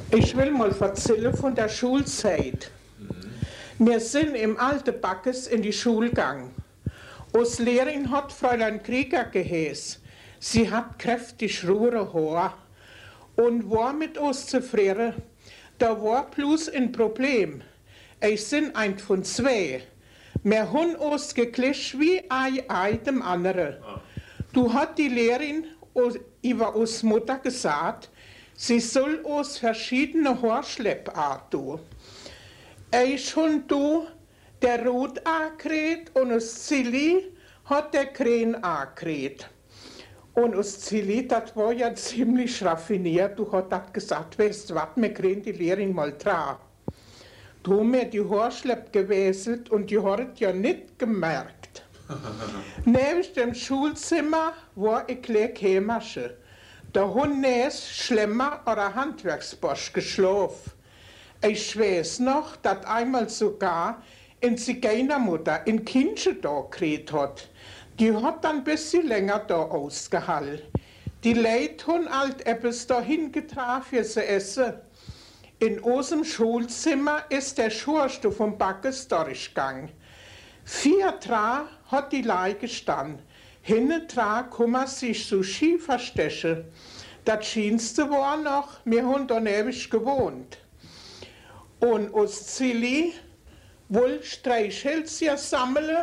Ich will mal erzählen von der Schulzeit. Wir sind im alten Backes in die Schule gegangen. Uns Lehrerin hat Fräulein Krieger geheißen. Sie hat kräftig rohe Haare und war mit uns zufrieden. Da war bloß ein Problem. Ich sind ein von zwei. Wir haben uns geglichen wie ein dem anderen. Du hat die Lehrerin über uns Mutter gesagt, sie soll uns verschiedene Haarschlepparten tun. Ich hab du der Rot angekriegt und das Zilli hat der Krähen angekriegt. Und das Zilli, das war ja ziemlich raffiniert. Du hast das gesagt, weißt du was, wir kriegen die Lehrerin mal dran. Du haben mir die Haarschlepp gewäselt und die hat ja nicht gemerkt. Neben dem Schulzimmer war eine kleine Kämmersche. Da haben nächst Schlemmer oder Handwerksbosch geschlafen. Ich weiß noch, dass einmal sogar eine Zigeunermutter ein Kindchen da gekriegt hat. Die hat dann ein bisschen länger da ausgehalten. Die Leute haben halt etwas da hingetragen für zu essen. In unserem Schulzimmer ist der Schorste vom Backes durchgegangen. 4 dran hat die Lei gestanden. Hinten dran kann man sich so schief verstechen. Das Schönste war noch, wir haben da ewig gewohnt. Und aus Zilli wohl Streichhölzer sammeln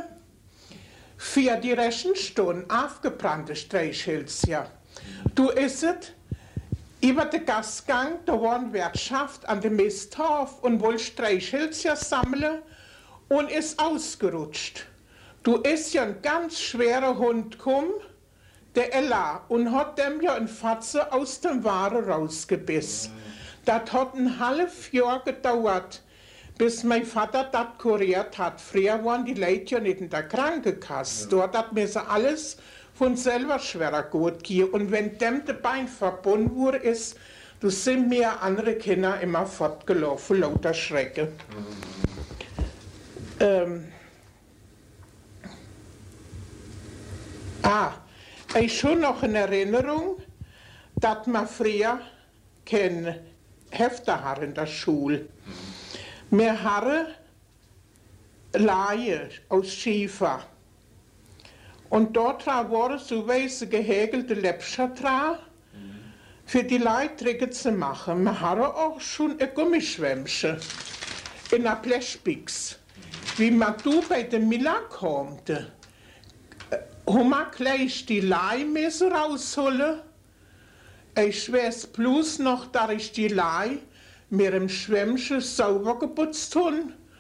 für die Rechenstunde, aufgebrannte Streichhölzer. Du isset über den Gastgang, da war eine Wirtschaft an dem Misthof und wohl Streichhölzer sammeln und ist ausgerutscht. Du ist ja ein ganz schwerer Hund gekommen, der Ella, und hat dem ja ein Fatze aus dem Ware rausgebissen. Das hat ein halbes Jahr gedauert, bis mein Vater das kuriert hat. Früher waren die Leute ja nicht in der Krankenkasse. Dort hat mir so alles von selber schwerer gut gehen. Und wenn dem das Bein verbunden wurde, ist, du sind mir andere Kinder immer fortgelaufen, lauter Schrecken. Ich habe noch eine Erinnerung, dass man früher kein Hefter hatten in der Schule. Wir hatten Laie aus Schiefer. Und dort waren so weiße gehäkelte Läppscher dran, für die Leute zu machen. Wir hatten auch schon ein Gummischwämmchen in einer Blechbix. Wie man du bei dem Miller kommt, haben wir gleich die Leihmesse rausholen. Ich weiß bloß noch, dass ich die Leih mit dem Schwämmchen sauber geputzt habe.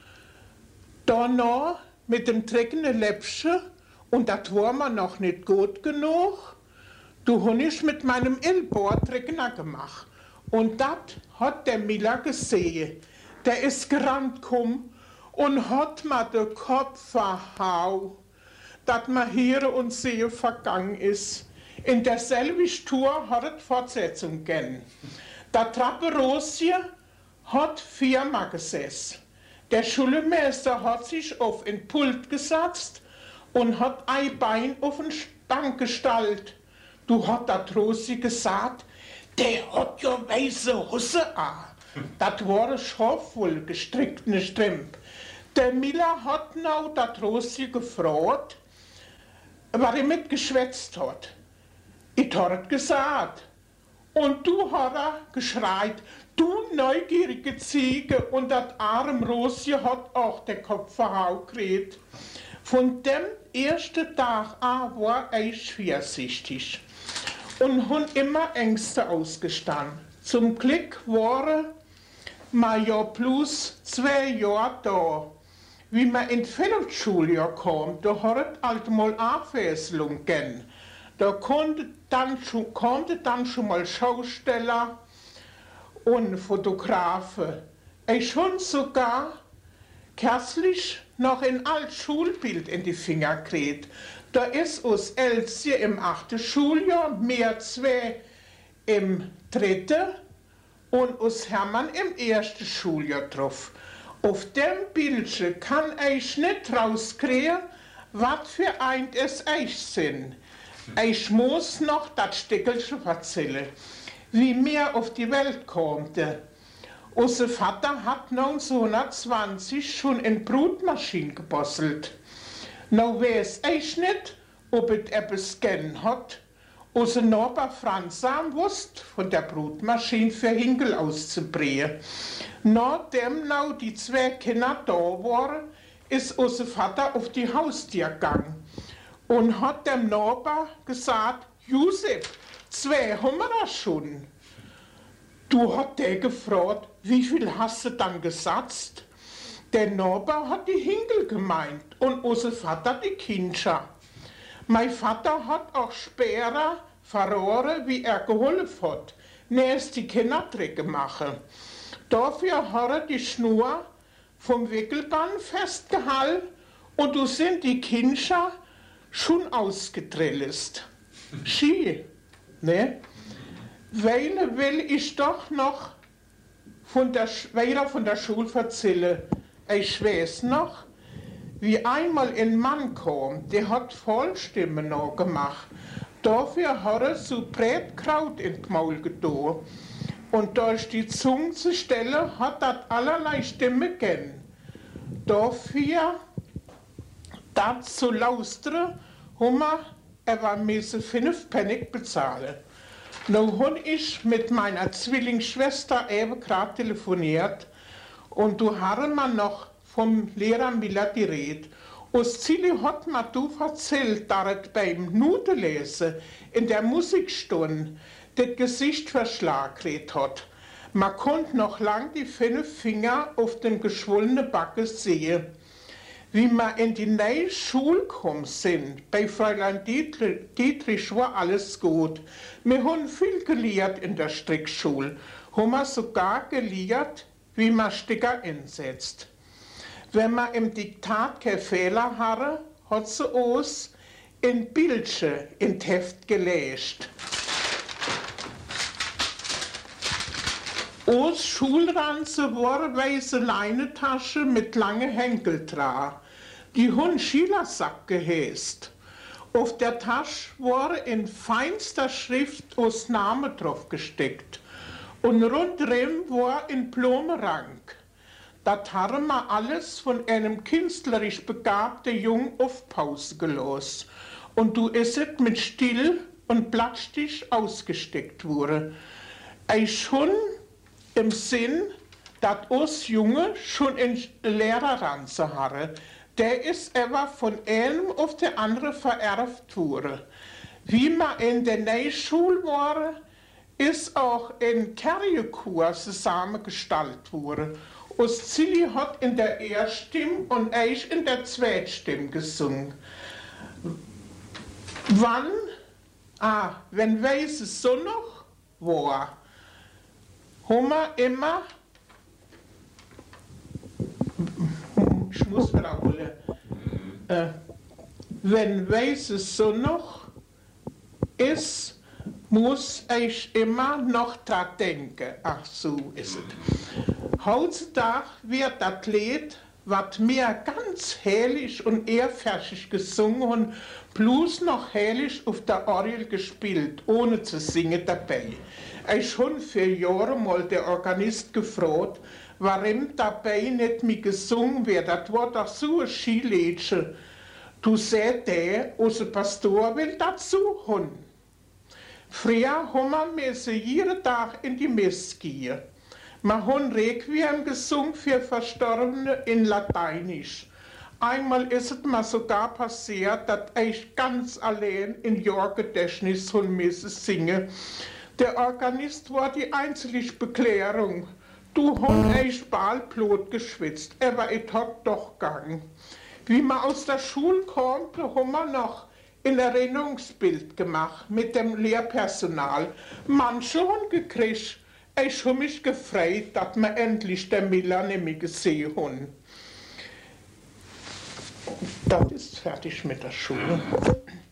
Danach mit dem trockenen Läppchen, und das war mir noch nicht gut genug, du habe ich mit meinem Ellbogen Trockner gemacht. Und das hat der Miller gesehen. Der ist gerannt gekommen und hat mir den Kopf verhauen, dass man hier und sehe vergangen ist. In derselben Tour hat es Fortsetzung gegeben. Der Trapperosie hat 4-mal gesessen. Der Schulmeister hat sich auf ein Pult gesetzt und hat ein Bein auf den Stank gestellt. Du hat der Rosi gesagt, der hat ja weiße Hose an. Das war scharf wohl gestrickte Strümpfe. Der Miller hat now der Rosi gefragt, was er mitgeschwätzt hat. Ich hat gesagt. Und du hat er geschreit, du neugierige Ziege, und das arme Rosi hat auch den Kopf verhauen gekriegt. Von dem ersten Tag an war ich vorsichtig und hab immer Ängste ausgestanden. Zum Glück waren wir ja plus 2 Jahre da. Wie man in Feldschuljahr kam, da hat es halt mal Abwechslung gegeben. Da konnte dann schon mal Schausteller und Fotografen. Ich habe sogar kürzlich noch ein altes Schulbild in die Finger gekriegt. Da ist aus Elsie im 8. Schuljahr, mir 2 im 3. und aus Hermann im 1. Schuljahr drauf. Auf dem Bildchen kann ich nicht rauskriegen, was für ein es ich sind. Ich muss noch das Stückelchen erzählen, wie mir auf die Welt kommt. Unser Vater hat 1920 schon in Brutmaschine gebosselt. Now weiß ich nicht, ob es etwas gern hat. Unser Nachbar Franz Sam wusste von der Brutmaschine für Hinkel auszubringen. Nachdem die 2 Kinder da waren, ist unser Vater auf die Haustür gegangen und hat dem Nachbar gesagt, Josef, 2 haben wir da schon. Du hat der gefragt, wie viel hast du dann gesetzt? Der Nachbar hat die Hinkel gemeint und unser Vater die Kinder. Mein Vater hat auch später verloren, wie er geholfen hat. Nächst die Kinderträge machen. Dafür hat er die Schnur vom Wickelband festgehalten und du sind die Kinder schon ausgetrillt. Ski, ne? Weil will ich doch noch weiter von der Schule erzählen. Ich weiß noch, wie einmal ein Mann kam, der hat Vollstimme noch gemacht. Dafür hat er so Bretkraut in den Maul getan. Und durch die Zunge zu stellen, hat das allerlei Stimme gegeben. Dafür, das zu laustern, haben wir etwa 5 Pfennig bezahlen. Nun habe ich mit meiner Zwillingsschwester eben gerade telefoniert und du haben wir noch vom Lehrer Miller geredet. Aus Zili hat mir du erzählt, dass er beim Notenlesen in der Musikstunde das Gesicht verschlagert hat. Man konnte noch lang die 5 Finger auf dem geschwollenen Backe sehen. Wie wir in die neue Schule gekommen sind, bei Fräulein Dietrich war alles gut. Wir haben viel gelehrt in der Strickschule, haben wir sogar gelehrt, wie man Sticker einsetzt. Wenn man im Diktat keine Fehler hatte, hat sie uns in Bildchen in Heft gelesen. Aus Schulranze war weiße Leinetasche mit langen Henkel dran. Die haben Schülersack geheißt. Auf der Tasche war in feinster Schrift aus Name drauf gesteckt. Und rundherum war in Blumenrang. Das haben wir alles von einem künstlerisch begabten Jungen auf Pause gelassen. Und du isset mit Still und Blattstich ausgesteckt wurde. Ich schon im Sinn, dass uns Junge schon in Lehrerranze hatten. Der ist aber von einem auf der andere vererbt worden. Wie man in der neuen Schule war, ist auch ein Kerjekurs zusammengestellt worden. Us Zilli hat in der Erststimme und ich in der Zweitstimme gesungen. Wann? Wenn weißes so noch war, haben wir immer, ich muss wiederholen, wenn weißes so noch ist, muss ich immer noch dran denken. Ach, so ist es. Heutzutage wird das Lied, was mir ganz herrlich und ehrfürchtig gesungen haben, bloß noch herrlich auf der Orgel gespielt, ohne zu singen dabei. Ich habe für Jahre mal der Organist gefragt, warum dabei nicht mehr gesungen wird. Das war doch so ein Skilädchen. Du sagst, unser Pastor will dazu haben. Früher haben wir jeden Tag in die Messe gehen. Wir haben Requiem gesungen für Verstorbene in Lateinisch. Einmal ist es mir sogar passiert, dass ich ganz allein in Jahrgedächtnis von Messe singe. Der Organist war die einzige Beklärung. Du hast echt bald Blut geschwitzt, aber es hat doch gegangen. Wie man aus der Schule kommt, haben wir noch ein Erinnerungsbild gemacht mit dem Lehrpersonal. Manche haben gekriegt. Ich habe mich gefreut, dass wir endlich den Miller nicht mehr gesehen haben. Das ist fertig mit der Schule.